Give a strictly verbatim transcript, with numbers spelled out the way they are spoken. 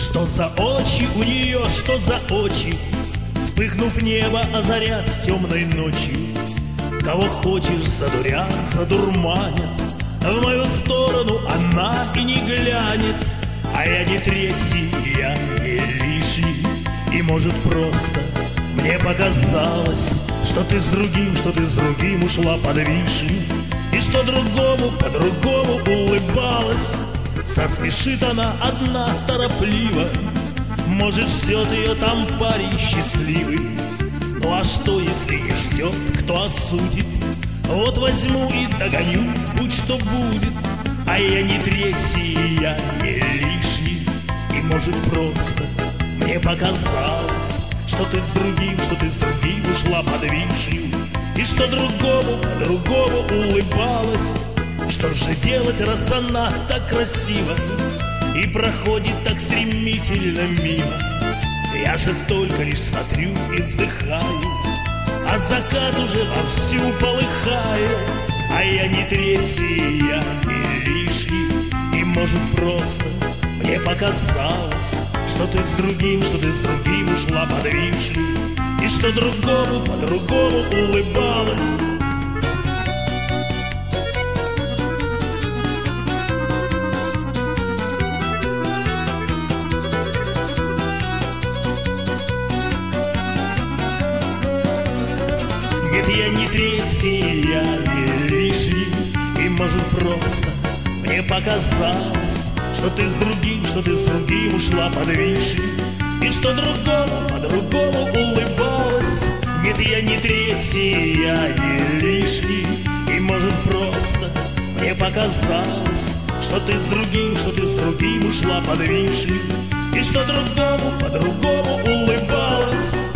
Что за очи у нее, что за очи, вспыхнув небо, озарят темной ночью. Кого хочешь задурят, задурманят, в мою сторону она и не глянет. А я не третий, я не лишний. И может просто мне показалось, что ты с другим, что ты с другим ушла под вишню. И что другому, по-другому улыбалась. Сосмешит она одна торопливо, может, ждет ее там парень счастливый. Ну а что, если не ждет, кто осудит? Вот возьму и догоню, будь что будет. А я не третий, я не лишний. И может просто мне показалось, что ты с другим, что ты с другим ушла под вишню. И что другому, по-другому улыбалась. Что же делать, раз она так красива и проходит так стремительно мимо? Я же только лишь смотрю и вздыхаю, а закат уже вовсю полыхает. А я не третий, я не лишний. И может просто мне показалось, что ты с другим, что ты с другим ушла под вишню. И что другому, по-другому улыбалась. Нет, я не третий, я не лишний. И может просто мне показалось, что ты с другим, что ты с другим ушла под вишню. И что другому, по-другому улыбалась. Нет, я не третий, я не лишний. И может просто мне показалось, что ты с другим, что ты с другим ушла под вишню. И что другому, по-другому улыбалась.